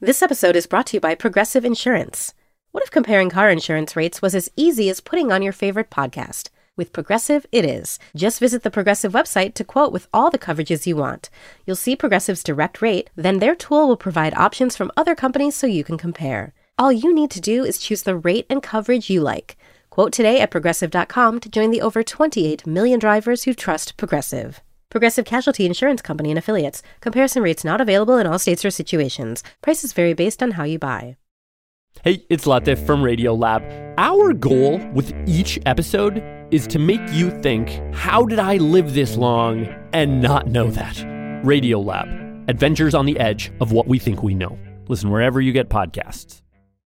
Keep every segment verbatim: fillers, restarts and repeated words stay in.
This episode is brought to you by Progressive Insurance. What if comparing car insurance rates was as easy as putting on your favorite podcast? With Progressive, it is. Just visit the Progressive website to quote with all the coverages you want. You'll see Progressive's direct rate, then their tool will provide options from other companies so you can compare. All you need to do is choose the rate and coverage you like. Quote today at Progressive dot com to join the over twenty-eight million drivers who trust Progressive. Progressive Casualty Insurance Company and Affiliates. Comparison rates not available in all states or situations. Prices vary based on how you buy. Hey, it's Latif from Radiolab. Our goal with each episode is to make you think, how did I live this long and not know that? Radiolab. Adventures on the edge of what we think we know. Listen wherever you get podcasts.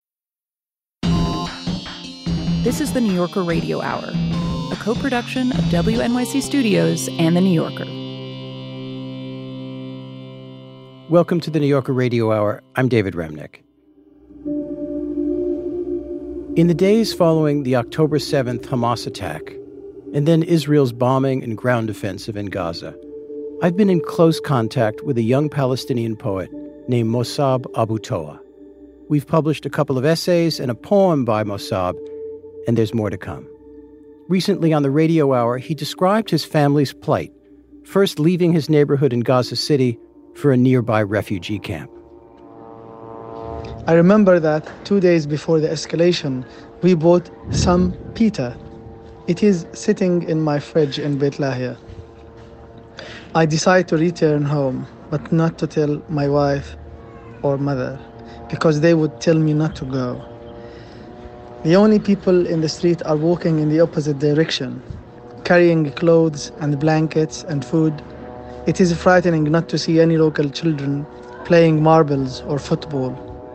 This is the New Yorker Radio Hour, a co-production of W N Y C Studios and The New Yorker. Welcome to the New Yorker Radio Hour. I'm David Remnick. In the days following the October seventh Hamas attack, and then Israel's bombing and ground offensive in Gaza, I've been in close contact with a young Palestinian poet named Mossab Abu Toa. We've published a couple of essays and a poem by Mossab, and there's more to come. Recently on the Radio Hour, he described his family's plight, first leaving his neighborhood in Gaza City for a nearby refugee camp. I remember that two days before the escalation, we bought some pita. It is sitting in my fridge in Beit Lahia. I decided to return home, but not to tell my wife or mother, because they would tell me not to go. The only people in the street are walking in the opposite direction, carrying clothes and blankets and food. It is frightening not to see any local children playing marbles or football.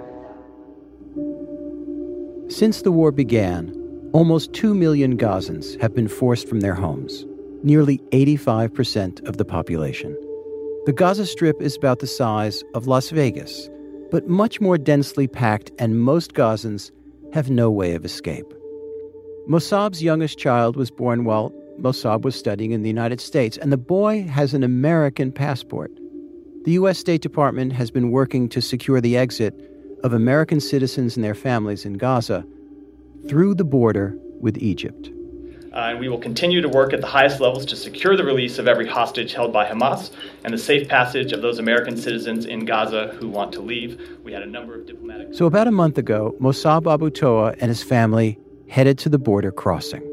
Since the war began, almost two million Gazans have been forced from their homes, nearly eighty-five percent of the population. The Gaza Strip is about the size of Las Vegas, but much more densely packed, and most Gazans have no way of escape. Mossab's youngest child was born while Mossab was studying in the United States, and the boy has an American passport. The U S State Department has been working to secure the exit of American citizens and their families in Gaza through the border with Egypt. Uh, and we will continue to work at the highest levels to secure the release of every hostage held by Hamas and the safe passage of those American citizens in Gaza who want to leave. We had a number of diplomatic... So about a month ago, Mossab Abu Toa and his family headed to the border crossing.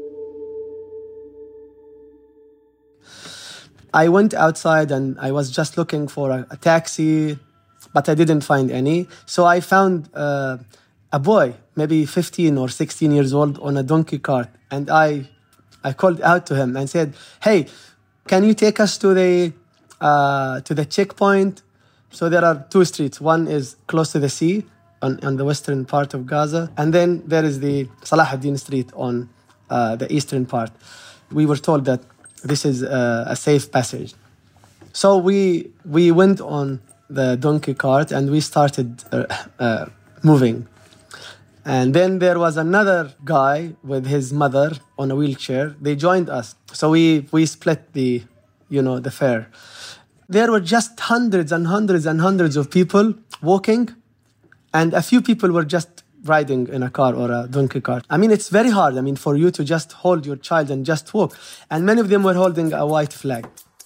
I went outside and I was just looking for a, a taxi, but I didn't find any. So I found uh, a boy, maybe fifteen or sixteen years old, on a donkey cart. And I I called out to him and said, hey, can you take us to the uh, to the checkpoint? So there are two streets. One is close to the sea on, on the western part of Gaza. And then there is the Salah ad-Din Street on uh, the eastern part. We were told that this is uh, a safe passage. So we we went on the donkey cart and we started uh, uh, moving. And then there was another guy with his mother on a wheelchair. They joined us. So we, we split the, you know, the fare. There were just hundreds and hundreds and hundreds of people walking, and a few people were just riding in a car or a donkey cart. I mean, it's very hard, I mean, for you to just hold your child and just walk. And many of them were holding a white flag.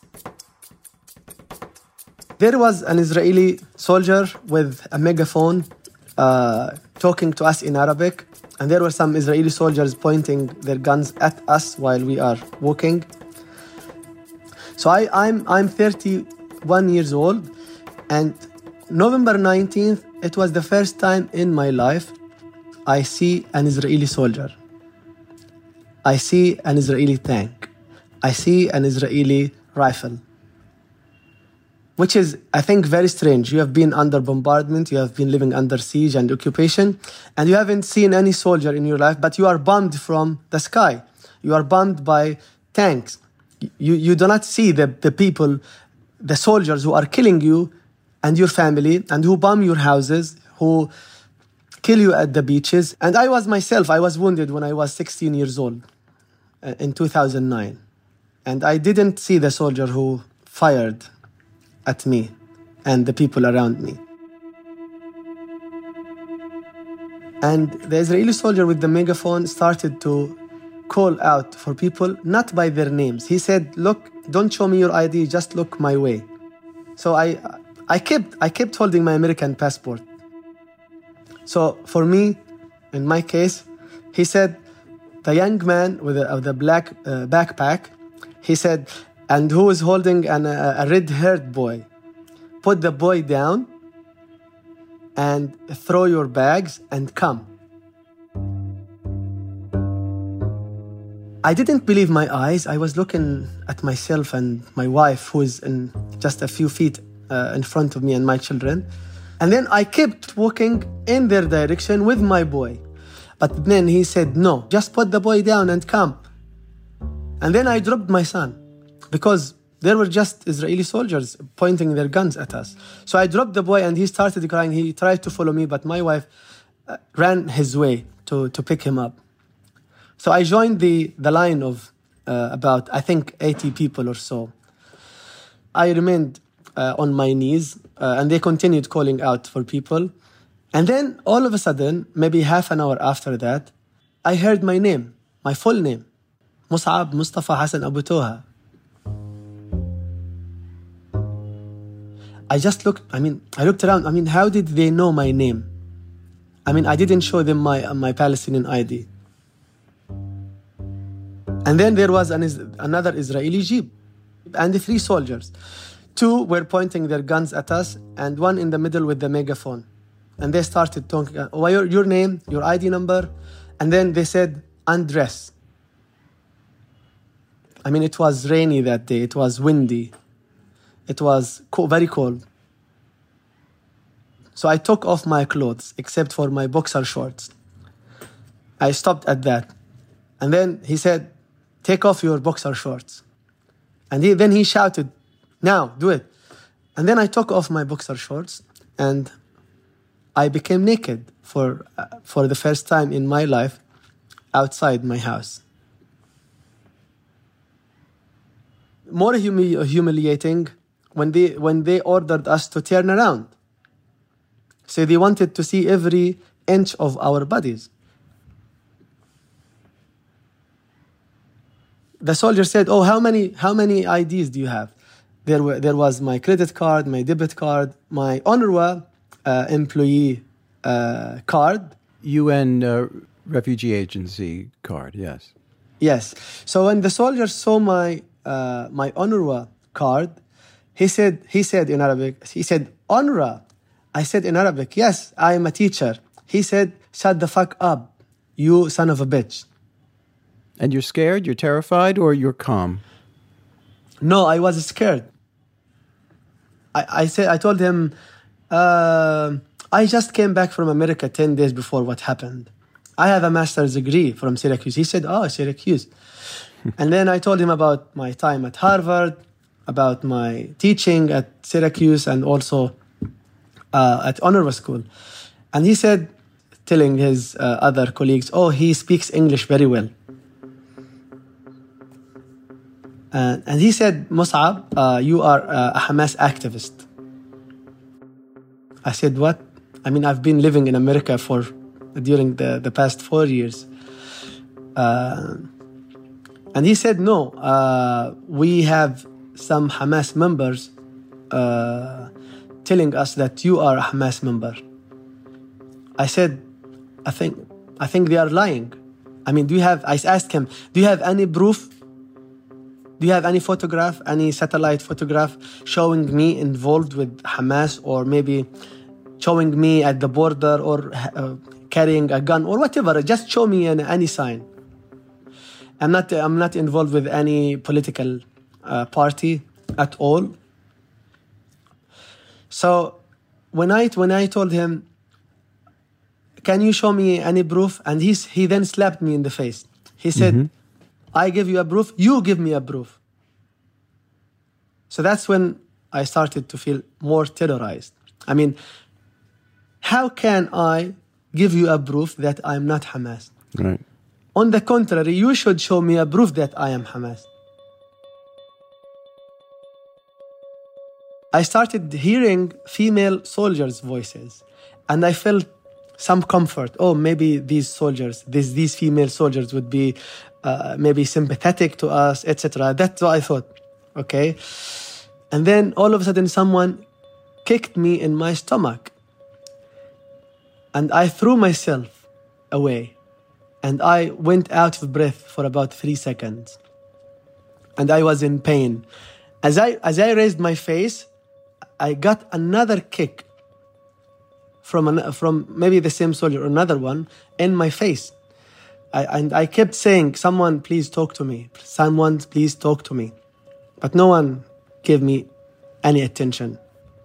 There was an Israeli soldier with a megaphone uh, talking to us in Arabic, and there were some Israeli soldiers pointing their guns at us while we are walking. So I, I'm I'm thirty-one years old, and November nineteenth, it was the first time in my life I see an Israeli soldier. I see an Israeli tank. I see an Israeli rifle. Which is, I think, very strange. You have been under bombardment, you have been living under siege and occupation, and you haven't seen any soldier in your life, but you are bombed from the sky. You are bombed by tanks. You, you do not see the, the people, the soldiers who are killing you and your family, and who bomb your houses, who kill you at the beaches. And I was myself, I was wounded when I was sixteen years old uh, in two thousand nine. And I didn't see the soldier who fired at me and the people around me. And the Israeli soldier with the megaphone started to call out for people, not by their names. He said, look, don't show me your I D, just look my way. So I I kept I kept holding my American passport. So for me, in my case, he said, the young man with the, with the black uh, backpack, he said, and who is holding an, a, a red-haired boy? Put the boy down and throw your bags and come. I didn't believe my eyes. I was looking at myself and my wife, who is in just a few feet uh, in front of me, and my children. And then I kept walking in their direction with my boy. But then he said, no, just put the boy down and come. And then I dropped my son because there were just Israeli soldiers pointing their guns at us. So I dropped the boy and he started crying. He tried to follow me, but my wife uh, ran his way to, to pick him up. So I joined the, the line of uh, about, I think, eighty people or so. I remained uh, on my knees uh, and they continued calling out for people. And then all of a sudden, maybe half an hour after that, I heard my name, my full name, Mus'ab Mustafa Hassan Abu Toha. I just looked, I mean, I looked around. I mean, how did they know my name? I mean, I didn't show them my, my Palestinian I D. And then there was an, another Israeli jeep and the three soldiers. Two were pointing their guns at us and one in the middle with the megaphone. And they started talking, oh, your, your name, your I D number. And then they said, undress. I mean, it was rainy that day. It was windy. It was cold, very cold. So I took off my clothes, except for my boxer shorts. I stopped at that. And then he said, take off your boxer shorts. And he, then he shouted, now, do it. And then I took off my boxer shorts and I became naked for, uh, for the first time in my life outside my house. More humi- humiliating when they, when they ordered us to turn around. So they wanted to see every inch of our bodies. The soldier said, oh, how many, how many I Ds do you have? There, were, there was my credit card, my debit card, my UNRWA uh, employee uh, card. U N uh, Refugee Agency card, yes. Yes. So when the soldier saw my, uh, my UNRWA card, he said, he said in Arabic, he said, UNRWA. I said in Arabic, yes, I am a teacher. He said, shut the fuck up, you son of a bitch. And you're scared, you're terrified, or you're calm? No, I was scared. I, I said, I told him, uh, I just came back from America ten days before what happened. I have a master's degree from Syracuse. He said, oh, Syracuse. And then I told him about my time at Harvard, about my teaching at Syracuse, and also uh, at UNRWA school. And he said, telling his uh, other colleagues, oh, he speaks English very well. Uh, and he said, Mus'ab, uh, you are uh, a Hamas activist. I said, what? I mean, I've been living in America for during the, the past four years. Uh, and he said, no, uh, we have some Hamas members uh, telling us that you are a Hamas member. I said, I think, I think they are lying. I mean, do you have, I asked him, do you have any proof? Do you have any photograph, any satellite photograph showing me involved with Hamas, or maybe showing me at the border, or uh, carrying a gun, or whatever? Just show me an, any sign. I'm not, I'm not involved with any political uh, party at all. So when I, when I told him, can you show me any proof? And he's, he then slapped me in the face. He said, mm-hmm. I give you a proof, you give me a proof. So that's when I started to feel more terrorized. I mean, how can I give you a proof that I'm not Hamas? Right. On the contrary, you should show me a proof that I am Hamas. I started hearing female soldiers' voices, and I felt some comfort. Oh, maybe these soldiers, these these female soldiers would be uh, maybe sympathetic to us, et cetera. That's what I thought. Okay, and then all of a sudden, someone kicked me in my stomach, and I threw myself away, and I went out of breath for about three seconds, and I was in pain. As I as I raised my face, I got another kick from an, from maybe the same soldier or another one in my face. I, and I kept saying, someone please talk to me. Someone please talk to me. But no one gave me any attention.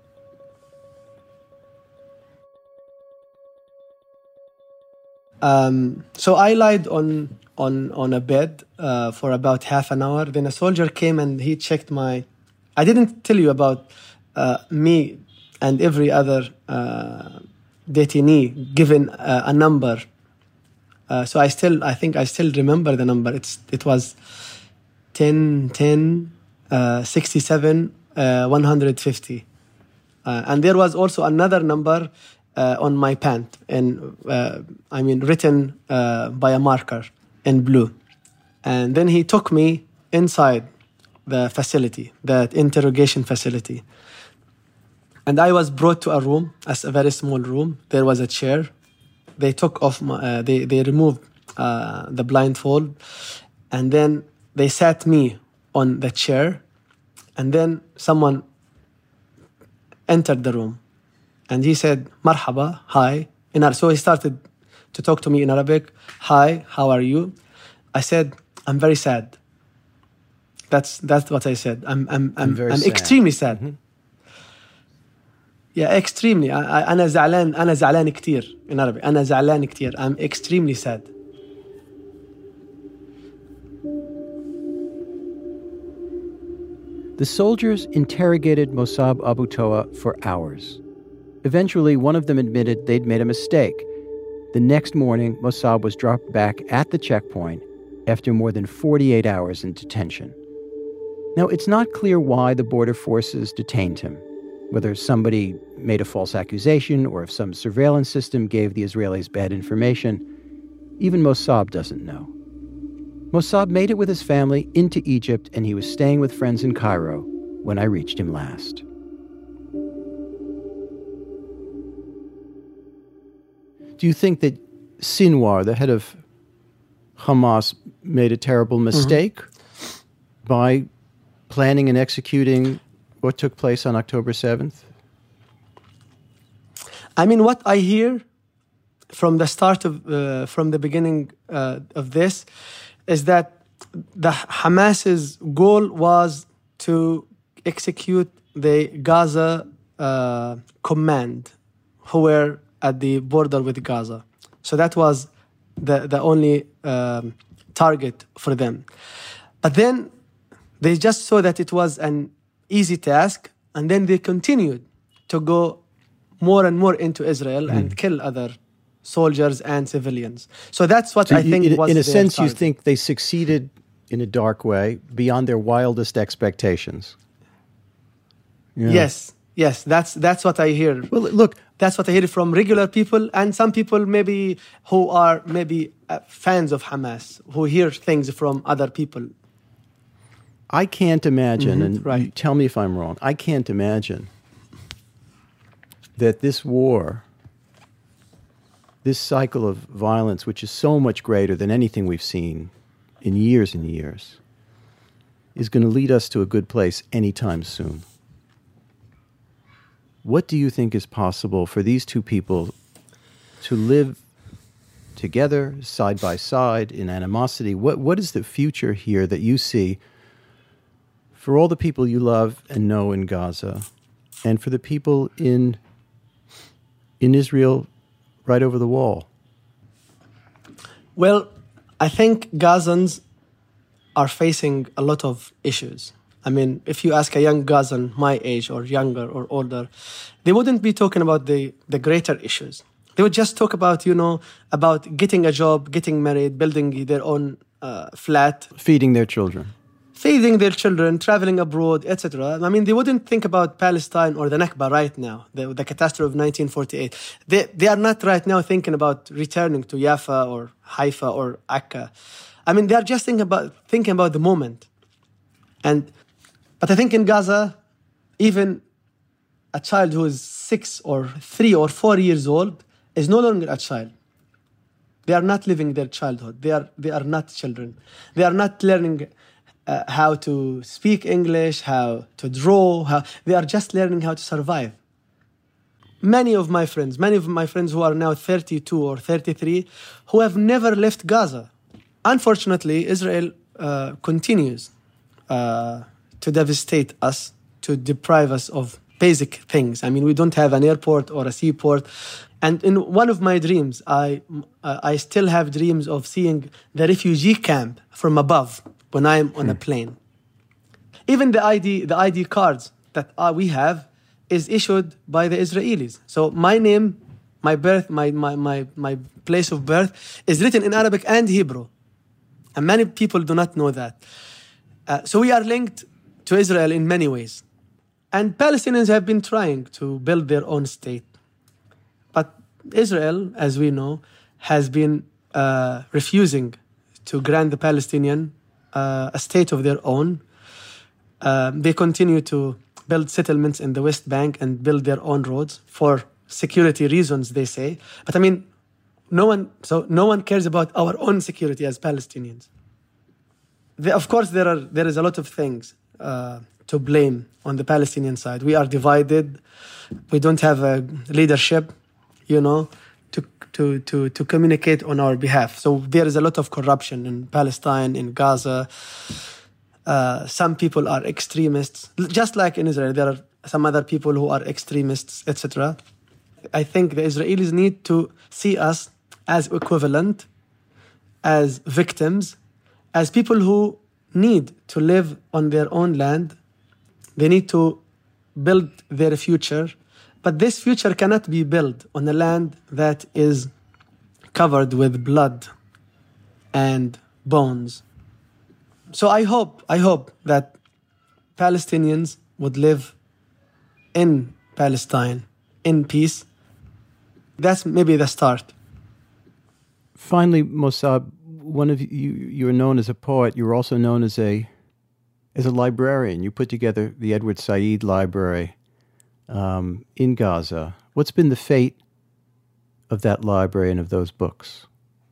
Um, so I lied on on on a bed uh, for about half an hour. Then a soldier came and he checked my... I didn't tell you about uh, me and every other uh, detainee given uh, a number. Uh, so I still, I think I still remember the number. It's It was ten, ten, uh, sixty-seven, uh, one hundred fifty. Uh, and there was also another number uh, on my pant, and uh, I mean written uh, by a marker in blue. And then he took me inside the facility, the interrogation facility. And I was brought to a room, as a very small room. There was a chair. They took off my, uh, they, they removed uh, the blindfold. And then they sat me on the chair. And then someone entered the room. And he said, Marhaba, hi. In so he started to talk to me in Arabic. Hi, how are you? I said, I'm very sad. That's that's what I said. I'm I'm I'm, I'm, I'm extremely sad. Mm-hmm. Yeah, extremely. I, I, أنا زعلان أنا زعلان كتير in Arabic. أنا زعلان كتير. I'm extremely sad. The soldiers interrogated Mossab Abu Toa for hours. Eventually, one of them admitted they'd made a mistake. The next morning, Mossab was dropped back at the checkpoint after more than forty-eight hours in detention. Now, it's not clear why the border forces detained him, whether somebody made a false accusation or if some surveillance system gave the Israelis bad information. Even Mossab doesn't know. Mossab made it with his family into Egypt, and he was staying with friends in Cairo when I reached him last. Do you think that Sinwar, the head of Hamas, made a terrible mistake mm-hmm. by planning and executing what took place on October seventh? I mean, what I hear from the start of, uh, from the beginning uh, of this is that the Hamas's goal was to execute the Gaza uh, command, who were at the border with Gaza. So that was the, the only um, target for them. But then they just saw that it was an easy task, and then they continued to go more and more into Israel mm. and kill other soldiers and civilians. So that's what so I think in, was in a their sense, target. You think they succeeded in a dark way beyond their wildest expectations. Yeah. Yes, yes, that's that's what I hear. Well, look, that's what I hear from regular people and some people maybe who are maybe uh, fans of Hamas, who hear things from other people. I can't imagine, Mm-hmm, and right. tell me if I'm wrong, I can't imagine that this war, this cycle of violence, which is so much greater than anything we've seen in years and years, is going to lead us to a good place anytime soon. What do you think is possible for these two people to live together, side by side, in animosity? What What is the future here that you see for all the people you love and know in Gaza, and for the people in in Israel right over the wall? Well, I think Gazans are facing a lot of issues. I mean, if you ask a young Gazan my age or younger or older, they wouldn't be talking about the, the greater issues. They would just talk about, you know, about getting a job, getting married, building their own uh, flat. Feeding their children. feeding their children, traveling abroad, et cetera. I mean, they wouldn't think about Palestine or the Nakba right now, the, the catastrophe of nineteen forty-eight. They, they are not right now thinking about returning to Jaffa or Haifa or Akka. I mean, they are just thinking about, thinking about the moment. And, but I think in Gaza, even a child who is six or three or four years old is no longer a child. They are not living their childhood. They are, they are not children. They are not learning Uh, how to speak English, how to draw. How, they are just learning how to survive. Many of my friends, many of my friends who are now thirty-two or thirty-three, who have never left Gaza. Unfortunately, Israel uh, continues uh, to devastate us, to deprive us of basic things. I mean, we don't have an airport or a seaport. And in one of my dreams, I, uh, I still have dreams of seeing the refugee camp from above when I'm on a plane. Even the I D, the I D cards that uh, we have is issued by the Israelis. So my name, my birth, my, my, my, my place of birth is written in Arabic and Hebrew. And many people do not know that. Uh, so we are linked to Israel in many ways. And Palestinians have been trying to build their own state. But Israel, as we know, has been uh, refusing to grant the Palestinian Uh, a state of their own. Uh, they continue to build settlements in the West Bank and build their own roads for security reasons, they say. But I mean, no one, so no one cares about our own security as Palestinians. They, of course, there are there is a lot of things uh, to blame on the Palestinian side. We are divided. We don't have a leadership, you know, to to to to communicate on our behalf. So there is a lot of corruption in Palestine, in Gaza. Uh, some people are extremists, just like in Israel. There are some other people who are extremists, et cetera. I think the Israelis need to see us as equivalent, as victims, as people who need to live on their own land. They need to build their future. But this future cannot be built on a land that is covered with blood and bones. So I hope, I hope that Palestinians would live in Palestine in peace. That's maybe the start. Finally, Mossab, one of you, you're known as a poet. You're also known as a as a librarian. You put together the Edward Said Library Um, in Gaza. What's been the fate of that library and of those books?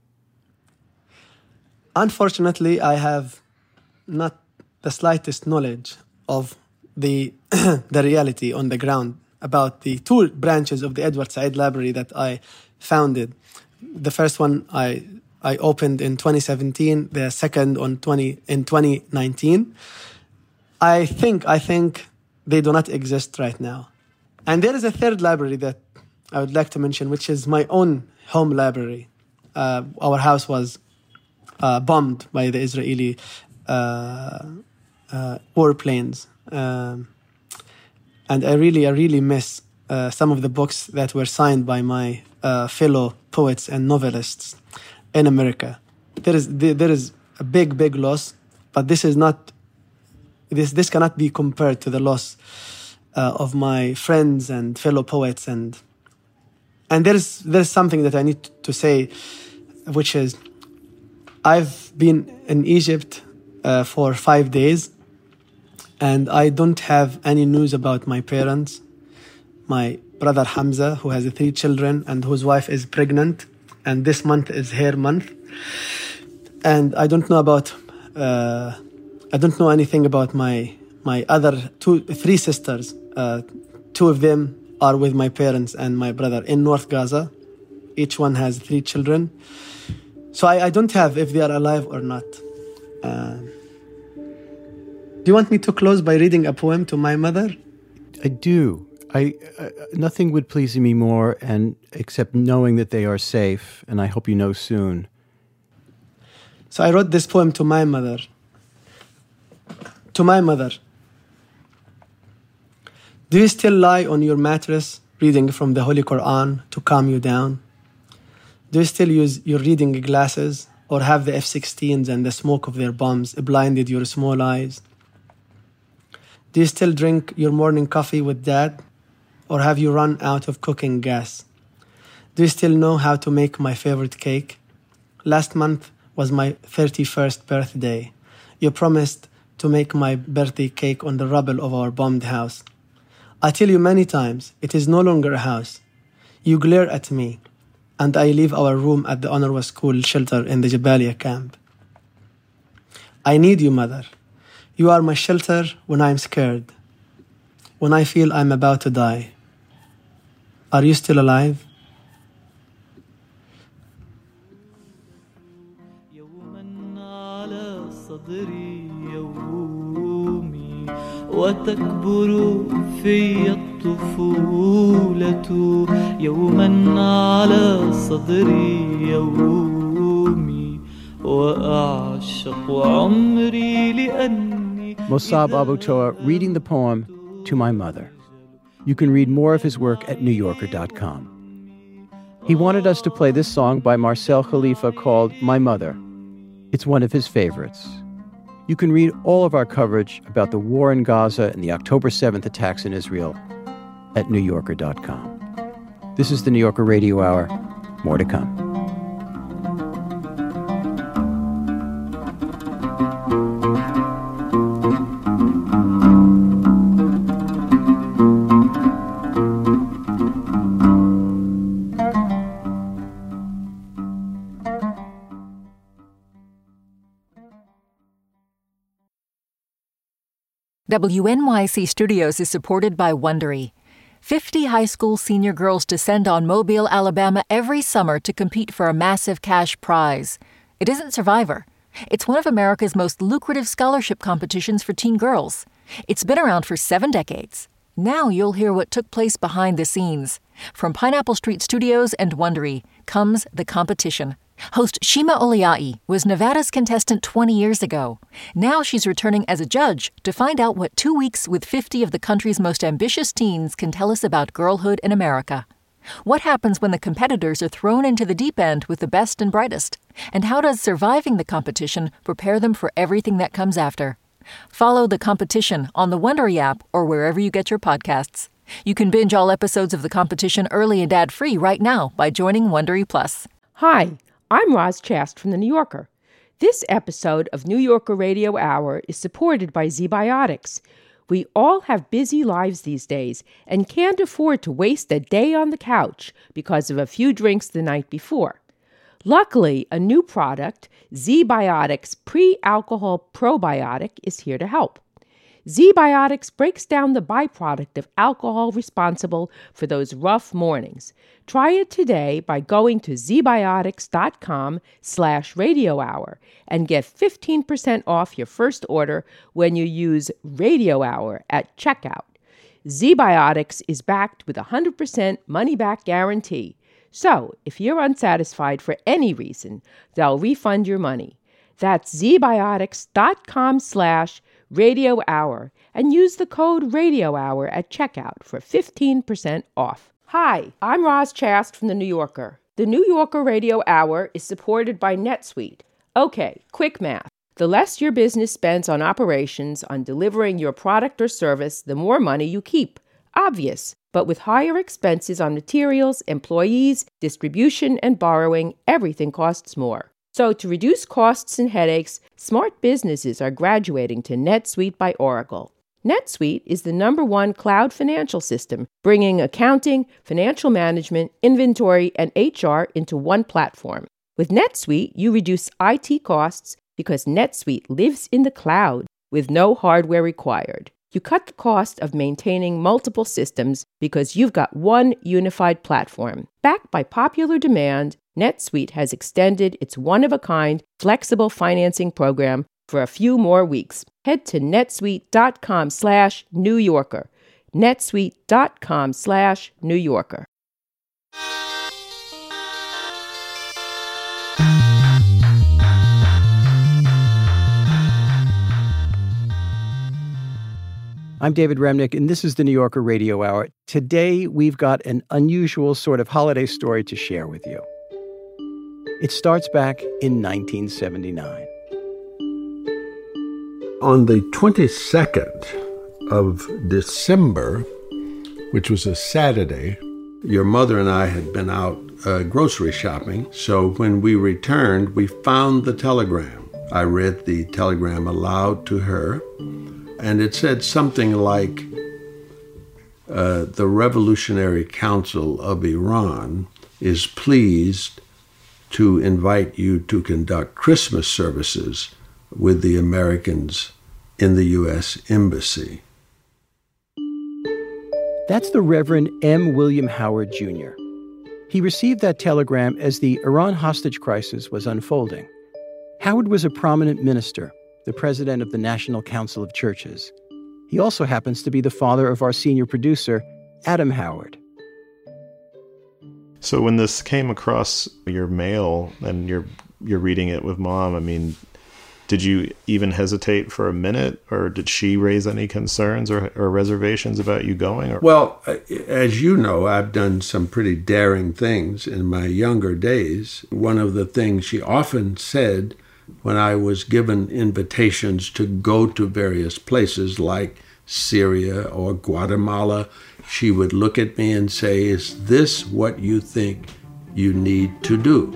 Unfortunately, I have not the slightest knowledge of the the reality on the ground about the two branches of the Edward Said Library that I founded. The first one I I opened in twenty seventeen, the second on twenty in twenty nineteen. I think I think they do not exist right now. And there is a third library that I would like to mention, which is my own home library. Uh, our house was uh, bombed by the Israeli uh, uh, warplanes. Um, and I really, I really miss uh, some of the books that were signed by my uh, fellow poets and novelists in America. There is there is a big, big loss, but this is not, this this cannot be compared to the loss Uh, of my friends and fellow poets, and and there's there's something that I need to say, which is I've been in Egypt uh, for five days, and I don't have any news about my parents, my brother Hamza, who has three children and whose wife is pregnant, and this month is her month, and I don't know about uh, I don't know anything about my my other two three sisters. Uh, two of them are with my parents and my brother in North Gaza. Each one has three children. So I, I don't have if they are alive or not. Uh, do you want me to close by reading a poem to my mother? I do. I uh, nothing would please me more, and except knowing that they are safe, and I hope you know soon. So I wrote this poem to my mother. To my mother. Do you still lie on your mattress reading from the Holy Quran to calm you down? Do you still use your reading glasses Or have the F sixteens and the smoke of their bombs blinded your small eyes? Do you still drink your morning coffee with dad? Or have you run out of cooking gas? Do you still know how to make my favorite cake? Last month was my thirty-first birthday. You promised to make my birthday cake on the rubble of our bombed house. I tell you many times, it is no longer a house. You glare at me, and I leave our room at the UNRWA school shelter in the Jabalia camp. I need you, mother. You are my shelter when I'm scared, when I feel I'm about to die. Are you still alive? وتكبر في الطفولة يوما على صدري يومي وأعشق عمري لأني Mossab Abu Toa reading the poem To My Mother. You can read more of his work at new yorker dot com. He wanted us to play this song by Marcel Khalifa called My Mother. It's one of his favorites. You can read all of our coverage about the war in Gaza and the October seventh attacks in Israel at new yorker dot com. This is the New Yorker Radio Hour. More to come. W N Y C Studios is supported by Wondery. Fifty high school senior girls descend on Mobile, Alabama every summer to compete for a massive cash prize. It isn't Survivor. It's one of America's most lucrative scholarship competitions for teen girls. It's been around for seven decades. Now you'll hear what took place behind the scenes. From Pineapple Street Studios and Wondery comes The Competition. Host Shima Oliai was Nevada's contestant twenty years ago. Now she's returning as a judge to find out what two weeks with fifty of the country's most ambitious teens can tell us about girlhood in America. What happens when the competitors are thrown into the deep end with the best and brightest? And how does surviving the competition prepare them for everything that comes after? Follow The Competition on the Wondery app or wherever you get your podcasts. You can binge all episodes of The Competition early and ad-free right now by joining Wondery Plus. Hi, I'm Roz Chast from The New Yorker. This episode of New Yorker Radio Hour is supported by ZBiotics. We all have busy lives these days and can't afford to waste a day on the couch because of a few drinks the night before. Luckily, a new product, ZBiotics Pre-Alcohol Probiotic, is here to help. ZBiotics breaks down the byproduct of alcohol responsible for those rough mornings. Try it today by going to zbiotics.com slash radio hour and get fifteen percent off your first order when you use Radio Hour at checkout. ZBiotics is backed with a one hundred percent money-back guarantee. So, if you're unsatisfied for any reason, they'll refund your money. That's zbiotics.com slash Radio Hour and use the code Radio Hour at checkout for fifteen percent off. Hi, I'm Roz Chast from The New Yorker. The New Yorker Radio Hour is supported by NetSuite. Okay, quick math. The less your business spends on operations, on delivering your product or service, the more money you keep. Obvious. But with higher expenses on materials, employees, distribution, and borrowing, everything costs more. So to reduce costs and headaches, smart businesses are graduating to NetSuite by Oracle. NetSuite is the number one cloud financial system, bringing accounting, financial management, inventory, and H R into one platform. With NetSuite, you reduce I T costs because NetSuite lives in the cloud with no hardware required. You cut the cost of maintaining multiple systems because you've got one unified platform. Backed by popular demand, NetSuite has extended its one-of-a-kind flexible financing program for a few more weeks. Head to netsuite.com slash New Yorker. netsuite.com slash New Yorker. I'm David Remnick, and this is the New Yorker Radio Hour. Today, we've got an unusual sort of holiday story to share with you. It starts back in nineteen seventy-nine. On the twenty-second of December, which was a Saturday, your mother and I had been out uh, grocery shopping. So when we returned, we found the telegram. I read the telegram aloud to her, and it said something like, uh, the Revolutionary Council of Iran is pleased to invite you to conduct Christmas services with the Americans in the U S Embassy. That's the Reverend M. William Howard, Junior He received that telegram as the Iran hostage crisis was unfolding. Howard was a prominent minister, the president of the National Council of Churches. He also happens to be the father of our senior producer, Adam Howard. So when this came across your mail and you're you're reading it with Mom, I mean, did you even hesitate for a minute, or did she raise any concerns or, or reservations about you going? Or? Well, as you know, I've done some pretty daring things in my younger days. One of the things she often said when I was given invitations to go to various places like Syria or Guatemala, she would look at me and say, "Is this what you think you need to do?"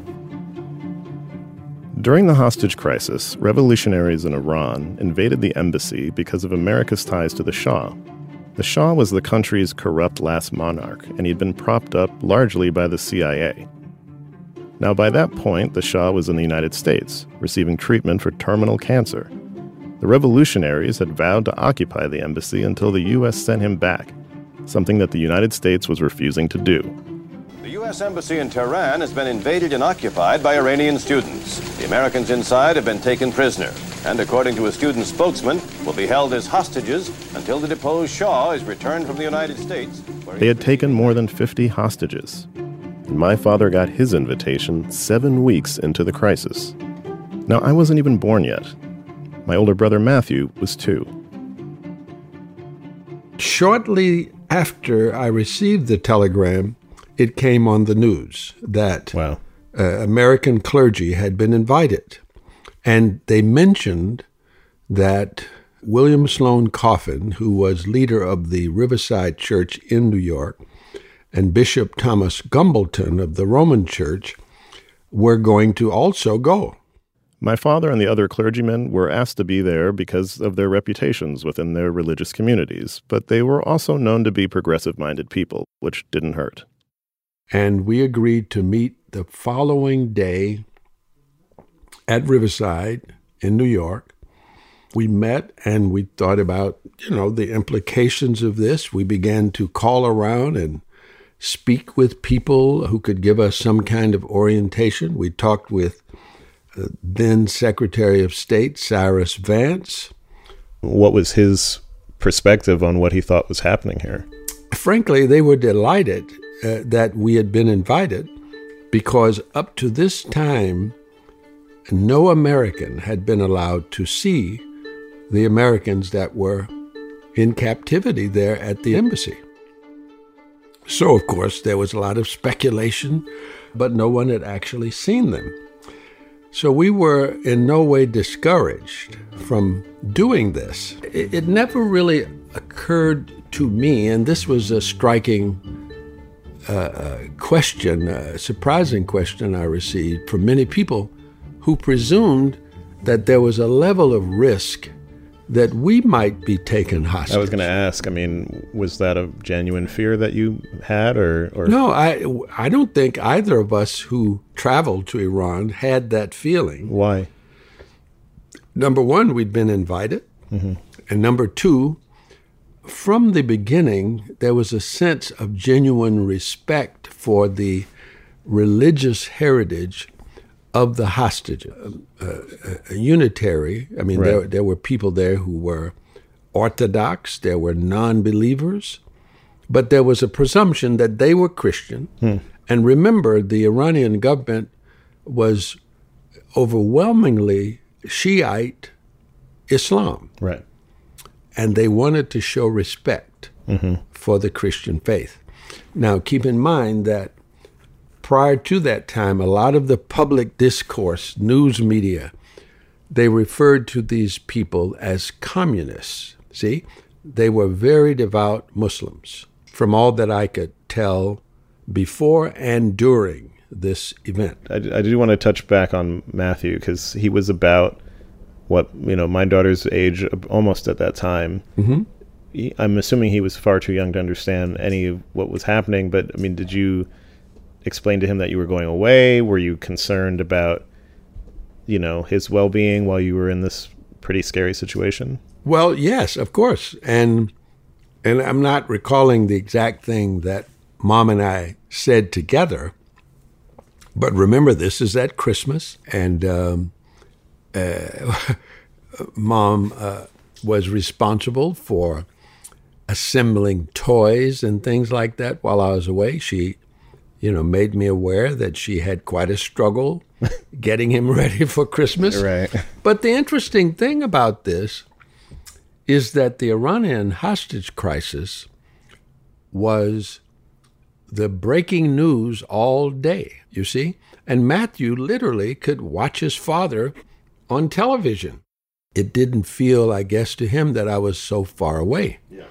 During the hostage crisis, revolutionaries in Iran invaded the embassy because of America's ties to the Shah. The Shah was the country's corrupt last monarch, and he'd been propped up largely by the C I A. Now, by that point, the Shah was in the United States, receiving treatment for terminal cancer. The revolutionaries had vowed to occupy the embassy until the U S sent him back, something that the United States was refusing to do. The U S Embassy in Tehran has been invaded and occupied by Iranian students. The Americans inside have been taken prisoner, and according to a student spokesman, will be held as hostages until the deposed Shah is returned from the United States. They had taken more than fifty hostages. And my father got his invitation seven weeks into the crisis. Now, I wasn't even born yet. My older brother Matthew was two. Shortly after I received the telegram, it came on the news that wow. uh, American clergy had been invited. And they mentioned that William Sloane Coffin, who was leader of the Riverside Church in New York, and Bishop Thomas Gumbleton of the Roman Church were going to also go. My father and the other clergymen were asked to be there because of their reputations within their religious communities, but they were also known to be progressive-minded people, which didn't hurt. And we agreed to meet the following day at Riverside in New York. We met and we thought about, you know, the implications of this. We began to call around and speak with people who could give us some kind of orientation. We talked with uh, then Secretary of State Cyrus Vance. What was his perspective on what he thought was happening here? Frankly, they were delighted uh, that we had been invited, because up to this time, no American had been allowed to see the Americans that were in captivity there at the embassy. So, of course, there was a lot of speculation, but no one had actually seen them. So we were in no way discouraged from doing this. It, it never really occurred to me, and this was a striking uh, question, a surprising question I received from many people who presumed that there was a level of risk that we might be taken hostage. I was going to ask, I mean, was that a genuine fear that you had? or, or? No, I, I don't think either of us who traveled to Iran had that feeling. Why? Number one, we'd been invited. Mm-hmm. And number two, from the beginning, there was a sense of genuine respect for the religious heritage of the hostage, uh, uh, a unitary. I mean, right. there there were people there who were Orthodox, there were non-believers, but there was a presumption that they were Christian. Hmm. And remember, the Iranian government was overwhelmingly Shiite Islam. Right. And they wanted to show respect mm-hmm. for the Christian faith. Now, keep in mind that prior to that time, a lot of the public discourse, news media, they referred to these people as communists. See, they were very devout Muslims, from all that I could tell before and during this event. I, I do want to touch back on Matthew, because he was about what, you know, my daughter's age almost at that time. Mm-hmm. He, I'm assuming he was far too young to understand any of what was happening, but I mean, did you explain to him that you were going away? Were you concerned about, you know, his well-being while you were in this pretty scary situation? Well, yes, of course. And and I'm not recalling the exact thing that Mom and I said together, but remember, this is at Christmas, and um, uh, Mom uh, was responsible for assembling toys and things like that while I was away. She, you know, made me aware that she had quite a struggle getting him ready for Christmas. Right. But the interesting thing about this is that the Iranian hostage crisis was the breaking news all day, you see? And Matthew literally could watch his father on television. It didn't feel, I guess, to him that I was so far away. Yeah.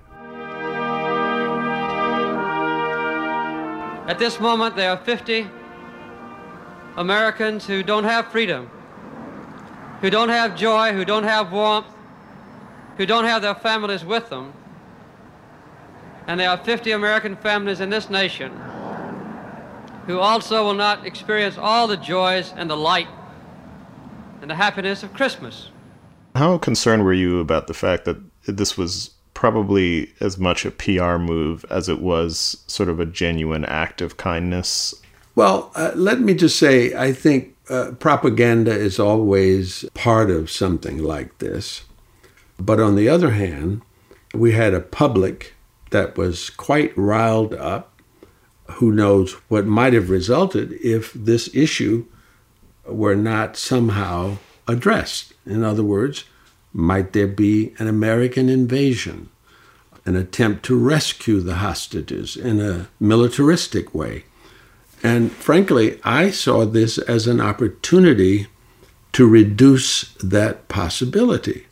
At this moment, there are fifty Americans who don't have freedom, who don't have joy, who don't have warmth, who don't have their families with them. And there are fifty American families in this nation who also will not experience all the joys and the light and the happiness of Christmas. How concerned were you about the fact that this was probably as much a P R move as it was sort of a genuine act of kindness? Well, uh, let me just say, I think uh, propaganda is always part of something like this. But on the other hand, we had a public that was quite riled up. Who knows what might have resulted if this issue were not somehow addressed. In other words, might there be an American invasion, an attempt to rescue the hostages in a militaristic way? And frankly, I saw this as an opportunity to reduce that possibility.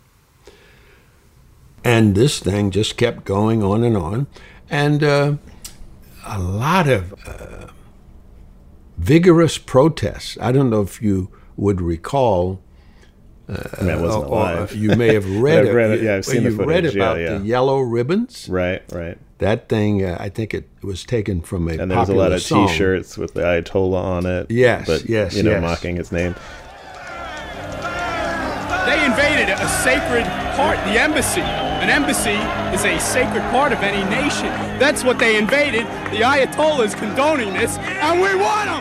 And this thing just kept going on and on. And uh, a lot of uh, vigorous protests. I don't know if you would recall. Uh, I mean, I wasn't alive. You may have read it. read it. Yeah, I've seen you the footage. read about yeah, yeah. the yellow ribbons. Right, right. That thing, uh, I think it was taken from a and there was a lot of song. T-shirts with the Ayatollah on it. Yes, but, yes, you know, yes. mocking his name. They invaded a sacred part, the embassy. An embassy is a sacred part of any nation. That's what they invaded. The Ayatollah is condoning this, and we want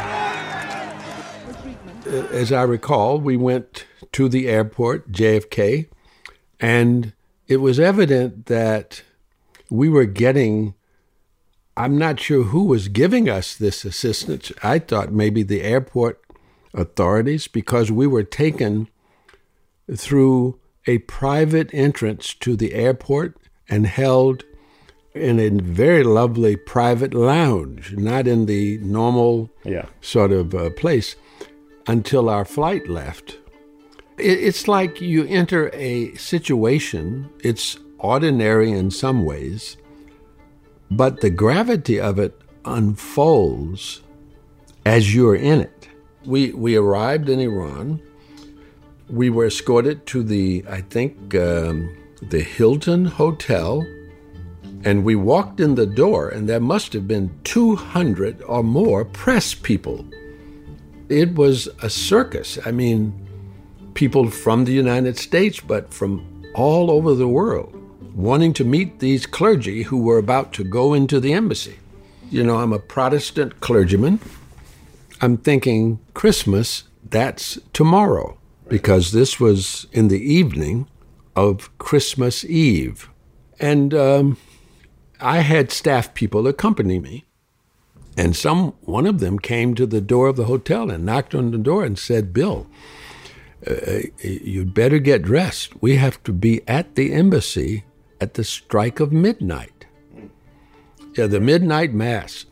them! As I recall, we went to the airport, J F K, and it was evident that we were getting, I'm not sure who was giving us this assistance. I thought maybe the airport authorities, because we were taken through a private entrance to the airport and held in a very lovely private lounge, not in the normal yeah. sort of uh, place, until our flight left. It, it's like you enter a situation, it's ordinary in some ways, but the gravity of it unfolds as you're in it. We we arrived in Iran. We were escorted to the, I think, um, the Hilton Hotel, and we walked in the door, and there must have been two hundred or more press people. It was a circus. I mean, people from the United States, but from all over the world, wanting to meet these clergy who were about to go into the embassy. You know, I'm a Protestant clergyman. I'm thinking Christmas, that's tomorrow, because this was in the evening of Christmas Eve. And um, I had staff people accompany me. And some one of them came to the door of the hotel and knocked on the door and said, Bill, uh, you'd better get dressed. We have to be at the embassy at the strike of midnight. Yeah, the midnight mass.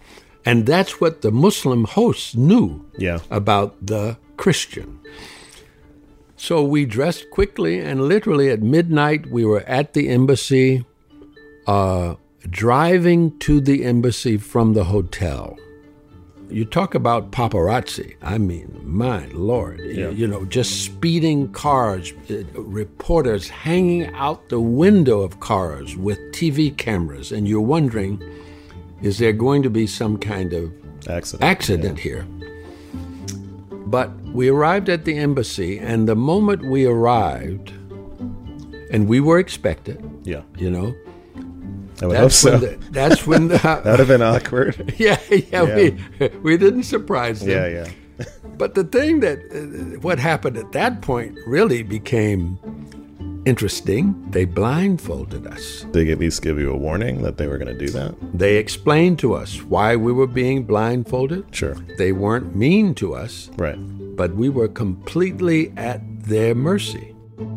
And that's what the Muslim hosts knew yeah. about the Christian. So we dressed quickly, and literally at midnight, we were at the embassy, uh, driving to the embassy from the hotel. You talk about paparazzi. I mean, my Lord, yeah. you, you know, just speeding cars, uh, reporters hanging out the window of cars with T V cameras, and you're wondering, is there going to be some kind of accident, accident yeah. here? But we arrived at the embassy, and the moment we arrived, and we were expected, yeah, you know, I would hope so. The, that's when the... that would have been awkward. yeah, yeah, yeah, we we didn't surprise them. Yeah, yeah. But the thing that, uh, what happened at that point really became interesting. They blindfolded us. Did they at least give you a warning that they were going to do that? They explained to us why we were being blindfolded. Sure. They weren't mean to us. Right. But we were completely at their mercy.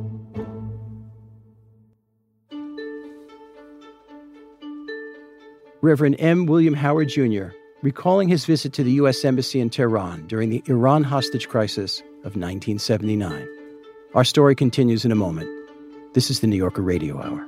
Reverend M. William Howard Junior, recalling his visit to the U S Embassy in Tehran during the Iran hostage crisis of nineteen seventy-nine. Our story continues in a moment. This is the New Yorker Radio Hour.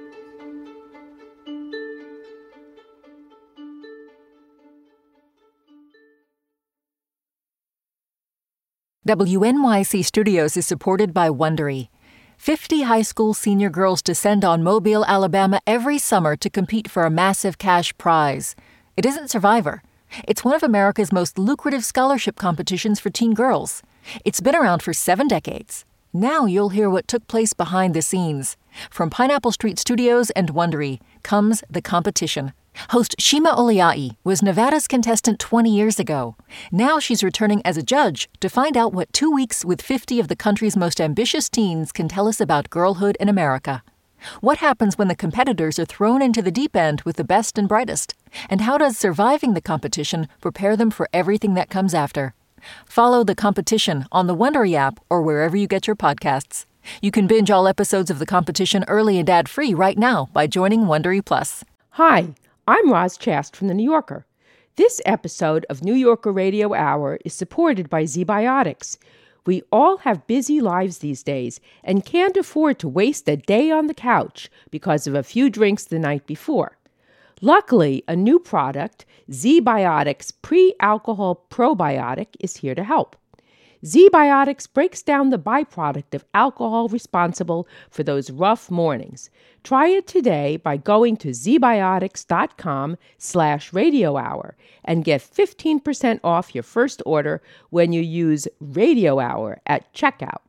W N Y C Studios is supported by Wondery. Fifty high school senior girls descend on Mobile, Alabama every summer to compete for a massive cash prize. It isn't Survivor. It's one of America's most lucrative scholarship competitions for teen girls. It's been around for seven decades. Now you'll hear what took place behind the scenes. From Pineapple Street Studios and Wondery comes The Competition. Host Shima Oliai was Nevada's contestant twenty years ago. Now she's returning as a judge to find out what two weeks with fifty of the country's most ambitious teens can tell us about girlhood in America. What happens when the competitors are thrown into the deep end with the best and brightest? And how does surviving the competition prepare them for everything that comes after? Follow The Competition on the Wondery app or wherever you get your podcasts. You can binge all episodes of The Competition early and ad-free right now by joining Wondery Plus. Hi, I'm Roz Chast from The New Yorker. This episode of New Yorker Radio Hour is supported by ZBiotics. We all have busy lives these days and can't afford to waste a day on the couch because of a few drinks the night before. Luckily, a new product, ZBiotics Pre-Alcohol Probiotic, is here to help. ZBiotics breaks down the byproduct of alcohol responsible for those rough mornings. Try it today by going to zbiotics.com slash radio hour and get fifteen percent off your first order when you use Radio Hour at checkout.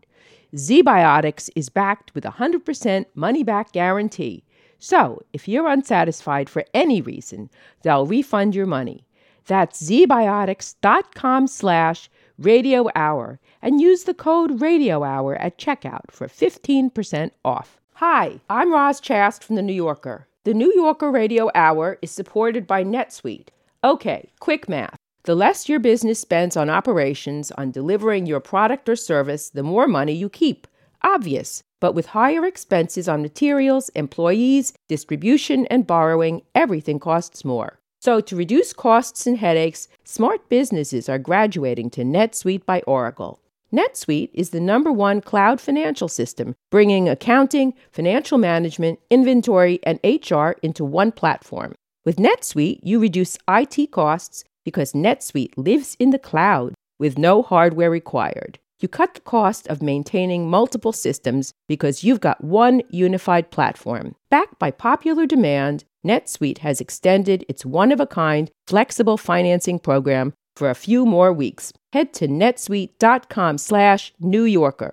ZBiotics is backed with a one hundred percent money-back guarantee. So, if you're unsatisfied for any reason, they'll refund your money. That's zbiotics.com slash radio hour and use the code radio hour at checkout for fifteen percent off. Hi, I'm Roz Chast from The New Yorker. The New Yorker Radio Hour is supported by NetSuite. Okay, quick math. The less your business spends on operations, on delivering your product or service, the more money you keep. Obvious. But with higher expenses on materials, employees, distribution, and borrowing, everything costs more. So to reduce costs and headaches, smart businesses are graduating to NetSuite by Oracle. NetSuite is the number one cloud financial system, bringing accounting, financial management, inventory, and H R into one platform. With NetSuite, you reduce I T costs because NetSuite lives in the cloud with no hardware required. You cut the cost of maintaining multiple systems because you've got one unified platform. Backed by popular demand, NetSuite has extended its one-of-a-kind flexible financing program for a few more weeks. Head to netsuite.com slash New Yorker.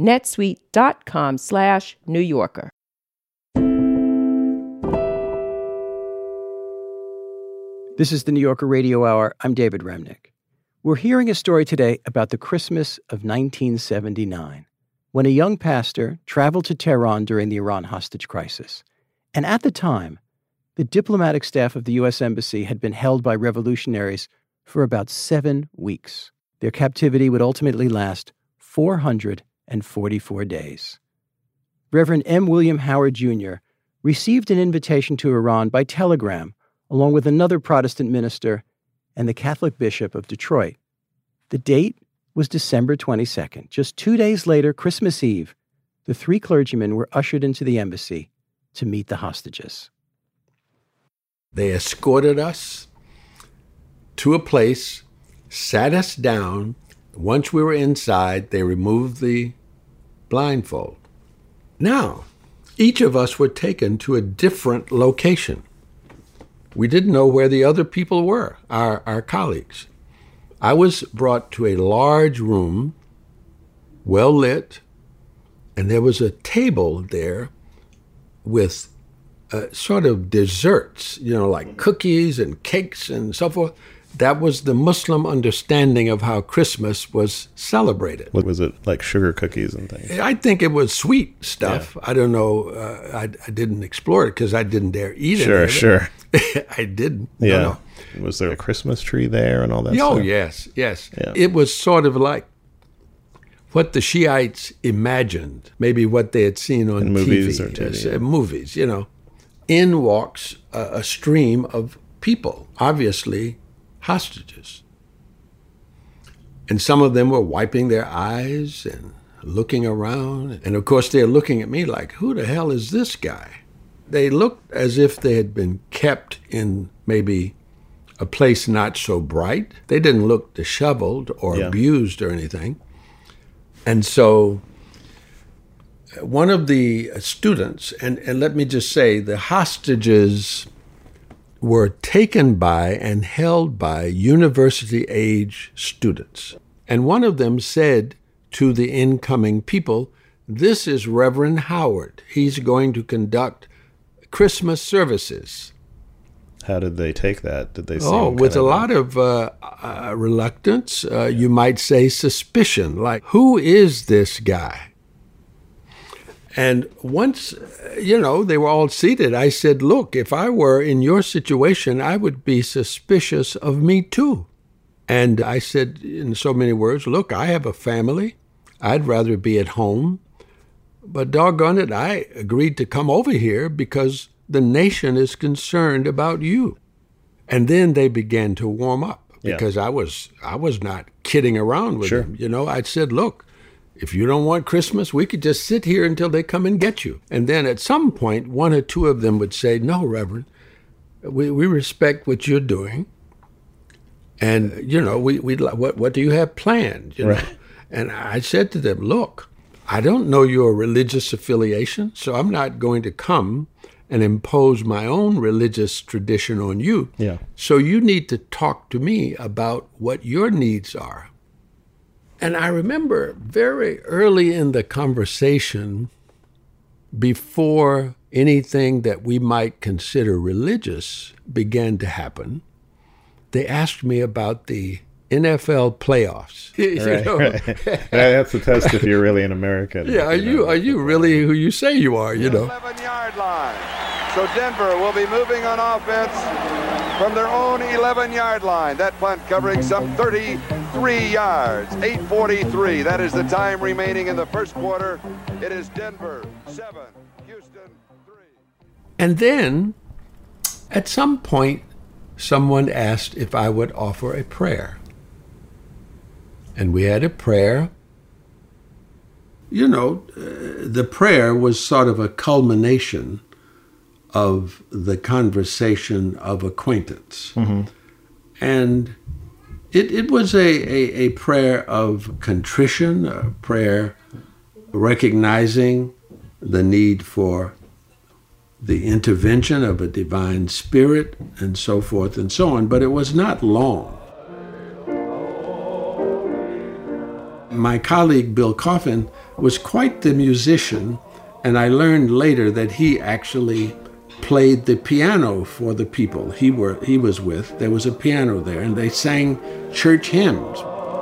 netsuite.com slash New Yorker. This is the New Yorker Radio Hour. I'm David Remnick. We're hearing a story today about the Christmas of nineteen seventy-nine, when a young pastor traveled to Tehran during the Iran hostage crisis. And at the time, the diplomatic staff of the U S Embassy had been held by revolutionaries for about seven weeks. Their captivity would ultimately last four hundred forty-four days. Reverend M. William Howard Junior received an invitation to Iran by telegram, along with another Protestant minister, and the Catholic Bishop of Detroit. The date was December twenty-second. Just two days later, Christmas Eve, the three clergymen were ushered into the embassy to meet the hostages. They escorted us to a place, sat us down. Once we were inside, they removed the blindfold. Now, each of us were taken to a different location. We didn't know where the other people were, our, our colleagues. I was brought to a large room, well lit, and there was a table there with uh, sort of desserts, you know, like cookies and cakes and so forth. That was the Muslim understanding of how Christmas was celebrated. What was it, like sugar cookies and things? I think it was sweet stuff. Yeah. I don't know. Uh, I, I didn't explore it because I didn't dare eat it. Sure, sure. I didn't. Yeah. No, no. Was there a Christmas tree there and all that oh, stuff? yes, yes. Yeah. It was sort of like what the Shiites imagined, maybe what they had seen on in movies T V. Or T V yes, yeah. uh, movies, you know. In walks a, a stream of people, obviously hostages. And some of them were wiping their eyes and looking around. And of course, they're looking at me like, who the hell is this guy? They looked as if they had been kept in maybe a place not so bright. They didn't look disheveled or yeah. abused or anything. And so one of the students, and, and let me just say, the hostages were taken by and held by university-age students. And one of them said to the incoming people, this is Reverend Howard. He's going to conduct Christmas services. How did they take that? Did they seem Oh, with kind a of lot of uh, uh, reluctance, uh, you might say suspicion, like, who is this guy? And once, you know, they were all seated, I said, look, if I were in your situation, I would be suspicious of me too. And I said in so many words, look, I have a family. I'd rather be at home. But doggone it, I agreed to come over here because the nation is concerned about you. And then they began to warm up because yeah. I was I was not kidding around with sure. them. You know, I said, look, if you don't want Christmas, we could just sit here until they come and get you. And then at some point, one or two of them would say, no, Reverend, we, we respect what you're doing. And, you know, we we what what do you have planned? You know? Right. And I said to them, look, I don't know your religious affiliation, so I'm not going to come and impose my own religious tradition on you. Yeah. So you need to talk to me about what your needs are. And I remember very early in the conversation, before anything that we might consider religious began to happen, they asked me about the N F L playoffs. You right, know? right. That's a test if you're really an American. Yeah, are you, know, are you really who you say you are, you know? eleven-yard line. So Denver will be moving on offense from their own eleven-yard line. That punt covering some thirty-three yards, eight forty-three. That is the time remaining in the first quarter. It is Denver seven, Houston three. And then, at some point, someone asked if I would offer a prayer. And we had a prayer. You know, uh, the prayer was sort of a culmination of the conversation of acquaintance. Mm-hmm. And it, it was a, a, a prayer of contrition, a prayer recognizing the need for the intervention of a divine spirit and so forth and so on, but it was not long. My colleague Bill Coffin was quite the musician, and I learned later that he actually played the piano for the people he were he was with. There was a piano there, and they sang church hymns.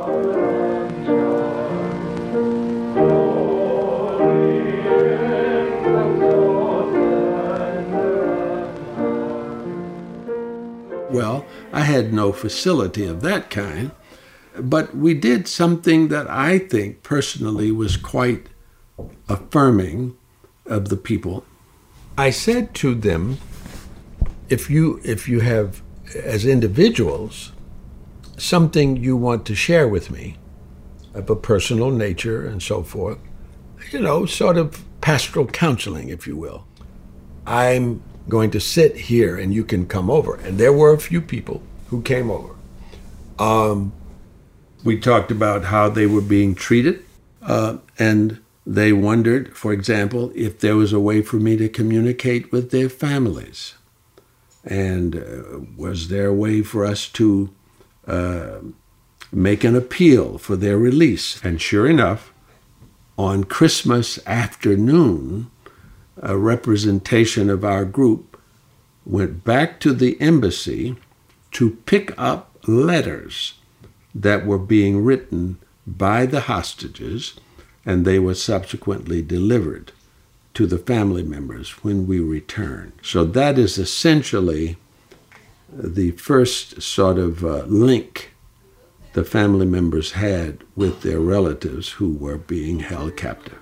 Well, I had no facility of that kind, but we did something that I think personally was quite affirming of the people. I said to them, if you if you have, as individuals, something you want to share with me of a personal nature and so forth, you know, sort of pastoral counseling, if you will. I'm going to sit here and you can come over. And there were a few people who came over. Um, we talked about how they were being treated, uh, and they wondered, for example, if there was a way for me to communicate with their families. And uh, was there a way for us to uh, make an appeal for their release? And sure enough, on Christmas afternoon, a representation of our group went back to the embassy to pick up letters that were being written by the hostages, and they were subsequently delivered to the family members when we returned. So that is essentially the first sort of uh, link the family members had with their relatives who were being held captive.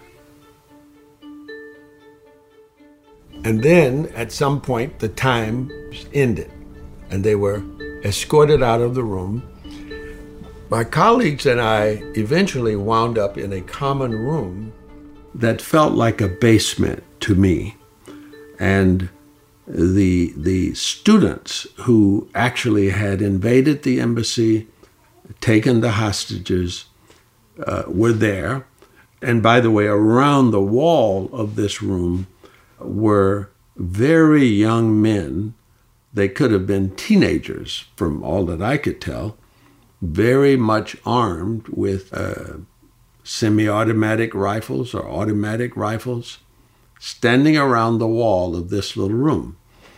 And then, at some point, the time ended, and they were escorted out of the room. My colleagues and I eventually wound up in a common room that felt like a basement to me. And the, the students who actually had invaded the embassy, taken the hostages, uh, were there. And by the way, around the wall of this room were very young men. They could have been teenagers, from all that I could tell, very much armed with uh, semi-automatic rifles or automatic rifles, standing around the wall of this little room.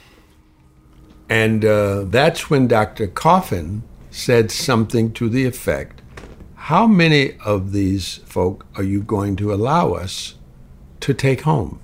And uh, that's when Doctor Coffin said something to the effect, how many of these folk are you going to allow us to take home?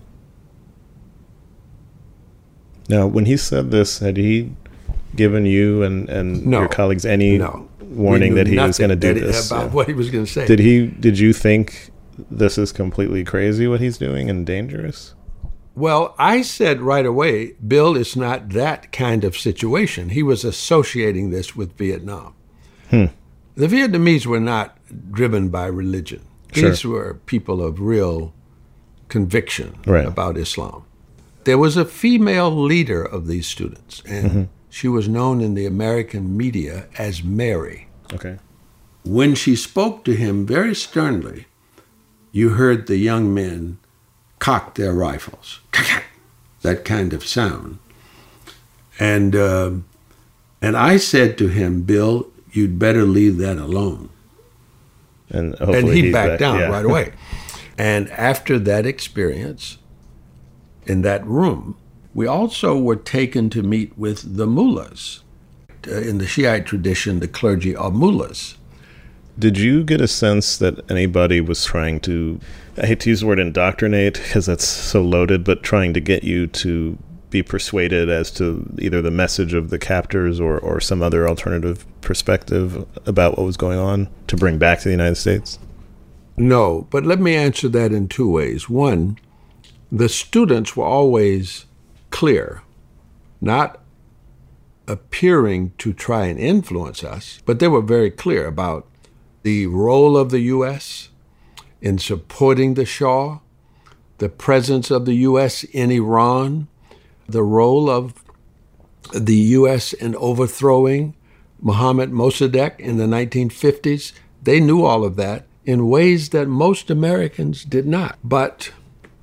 Now, when he said this, had he given you and, and no, your colleagues any no. warning that he was going to do this? About yeah. what he was going to say. Did he? Did you think this is completely crazy what he's doing and dangerous? Well, I said right away, Bill, it's not that kind of situation. He was associating this with Vietnam. Hmm. The Vietnamese were not driven by religion. These Sure. were people of real conviction Right. about Islam. There was a female leader of these students, and Mhm. she was known in the American media as Mary. Okay. When she spoke to him very sternly, you heard the young men cock their rifles, that kind of sound. And uh, and I said to him, Bill, you'd better leave that alone. And, and hopefully he he's backed back- down yeah. right away. And after that experience, in that room, we also were taken to meet with the mullahs. Uh, in the Shiite tradition, the clergy are mullahs. Did you get a sense that anybody was trying to, I hate to use the word indoctrinate because that's so loaded, but trying to get you to be persuaded as to either the message of the captors or, or some other alternative perspective about what was going on to bring back to the United States? No, but let me answer that in two ways. One, the students were always clear, not appearing to try and influence us, but they were very clear about the role of the U S in supporting the Shah, the presence of the U S in Iran, the role of the U S in overthrowing Mohammad Mossadegh in the nineteen fifties. They knew all of that in ways that most Americans did not. But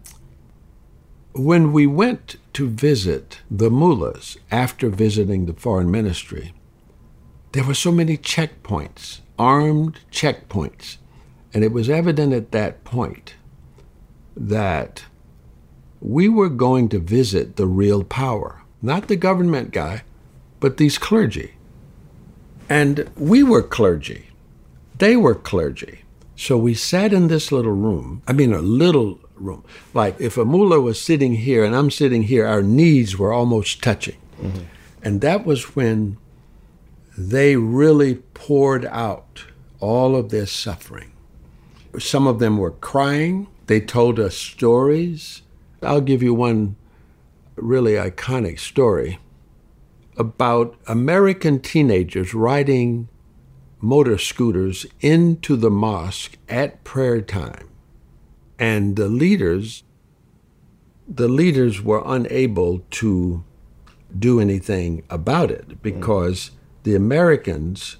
when we went to visit the mullahs after visiting the foreign ministry, there were so many checkpoints, armed checkpoints. And it was evident at that point that we were going to visit the real power, not the government guy, but these clergy. And we were clergy. They were clergy. So we sat in this little room, I mean a little room. Like if a mullah was sitting here and I'm sitting here, our knees were almost touching. Mm-hmm. And that was when they really poured out all of their suffering. Some of them were crying. They told us stories. I'll give you one really iconic story about American teenagers writing motor scooters into the mosque at prayer time. And the leaders, the leaders were unable to do anything about it because the Americans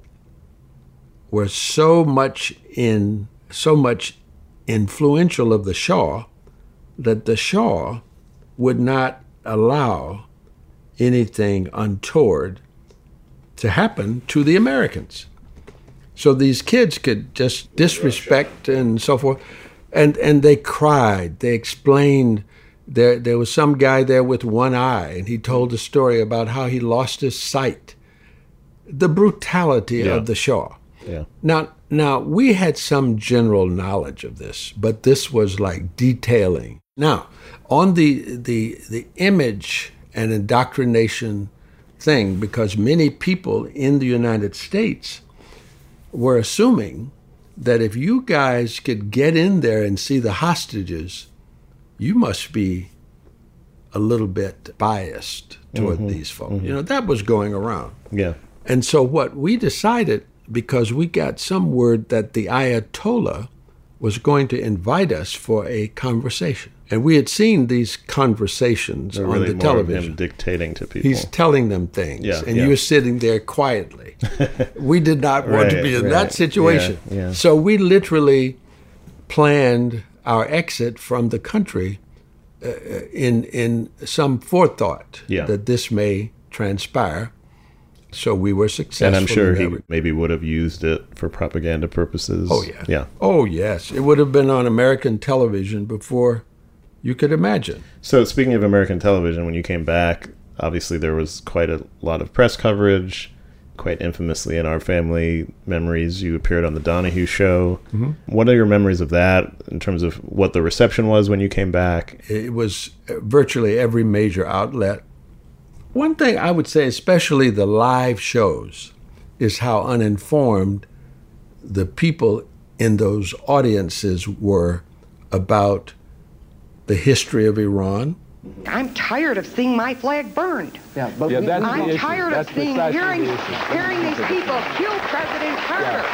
were so much in, so much influential of the Shah that the Shah would not allow anything untoward to happen to the Americans. So these kids could just disrespect and so forth. And and they cried. They explained. There there was some guy there with one eye, and he told a story about how he lost his sight. The brutality Yeah. of the Shah. Yeah. Now, now we had some general knowledge of this, but this was like detailing. Now, on the the the image and indoctrination thing, because many people in the United States were assuming that if you guys could get in there and see the hostages, you must be a little bit biased toward Mhm, these folks. mhm. You know, that was going around. Yeah. And so what we decided, because we got some word that the Ayatollah was going to invite us for a conversation. And we had seen these conversations They're on really the more of television. him dictating to people. He's telling them things, Yeah, and yeah. you're sitting there quietly. We did not want to Right, be in right. that situation. Yeah, yeah. So we literally planned our exit from the country uh, in in some forethought Yeah. that this may transpire. So we were successful. And I'm sure in he that regard. maybe would have used it for propaganda purposes. Oh, yeah. Yeah. Oh, yes. It would have been on American television before you could imagine. So speaking of American television, when you came back, obviously there was quite a lot of press coverage. Quite infamously in our family memories, you appeared on the Donahue Show. Mhm. What are your memories of that in terms of what the reception was when you came back? It was virtually every major outlet. One thing I would say, especially the live shows, is how uninformed the people in those audiences were about the history of Iran. I'm tired of seeing my flag burned. Yeah, but Yeah, that's the I'm issue. tired That's of seeing, precisely hearing, the issue. hearing these people kill President Carter.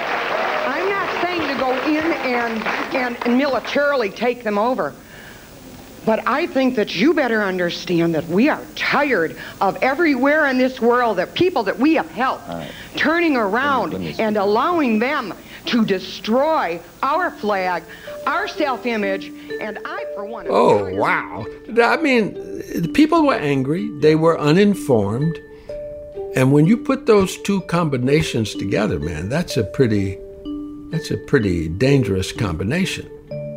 I'm not saying to go in and, and, and militarily take them over. But I think that you better understand that we are tired of everywhere in this world that people that we have helped All right. turning around Let me- let me and allowing them to destroy our flag, our self-image, and I, for one, am Oh, tired. wow. I mean, the people were angry. They were uninformed. And when you put those two combinations together, man, that's a pretty, that's a pretty dangerous combination.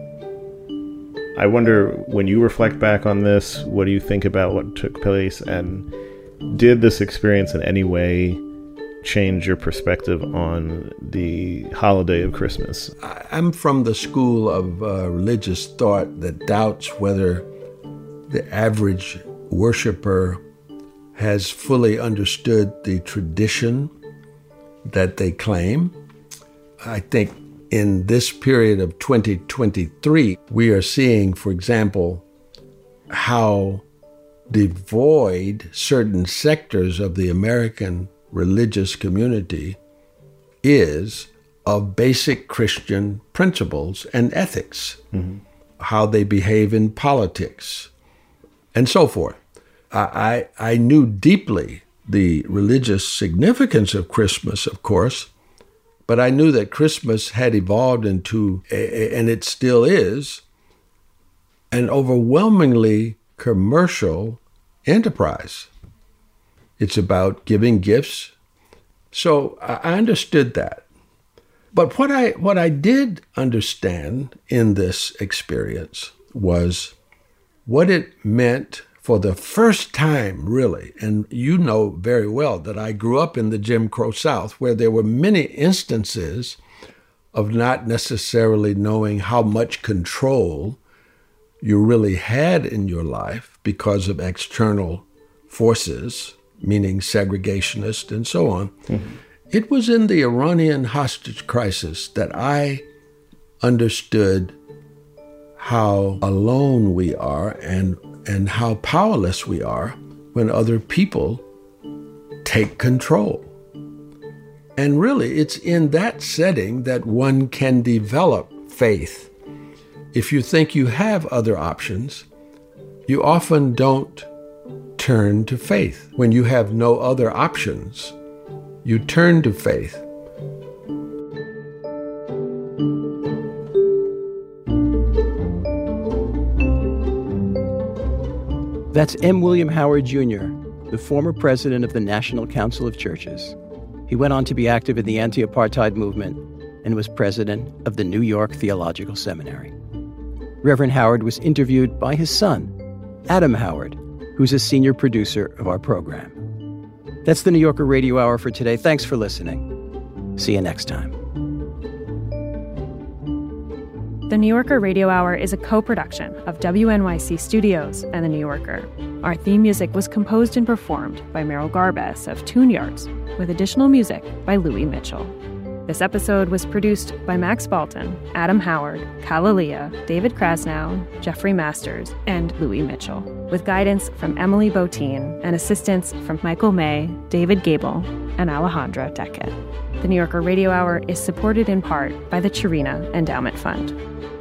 I wonder, when you reflect back on this, what do you think about what took place? And did this experience in any way change your perspective on the holiday of Christmas? I- I'm from the school of uh, religious thought that doubts whether the average worshiper has fully understood the tradition that they claim. I think in this period of twenty twenty-three, we are seeing, for example, how devoid certain sectors of the American religious community is of basic Christian principles and ethics, Mhm. how they behave in politics, and so forth. I, I, I knew deeply the religious significance of Christmas, of course, but I knew that Christmas had evolved into, a, a- and it still is, an overwhelmingly commercial enterprise. It's about giving gifts. So I I understood that. But what I what I did understand in this experience was what it meant for the first time, really. And you know very well that I grew up in the Jim Crow South, where there were many instances of not necessarily knowing how much control you really had in your life because of external forces, meaning segregationists and so on. It was in the Iranian hostage crisis that I understood how alone we are and, and how powerless we are when other people take control. And really, it's in that setting that one can develop faith. If you think you have other options, you often don't turn to faith. When you have no other options, you turn to faith. That's M. William Howard Junior, the former president of the National Council of Churches. He went on to be active in the anti-apartheid movement and was president of the New York Theological Seminary. Reverend Howard was interviewed by his son, Adam Howard, who's a senior producer of our program. That's the New Yorker Radio Hour for today. Thanks for listening. See you next time. The New Yorker Radio Hour is a co-production of W N Y C Studios and The New Yorker. Our theme music was composed and performed by Merrill Garbes of Tune Yards, with additional music by Louis Mitchell. This episode was produced by Max Balton, Adam Howard, Kalalea, David Krasnow, Jeffrey Masters, and Louis Mitchell, with guidance from Emily Botine and assistance from Michael May, David Gable, and Alejandra Deckett. The New Yorker Radio Hour is supported in part by the Chirina Endowment Fund.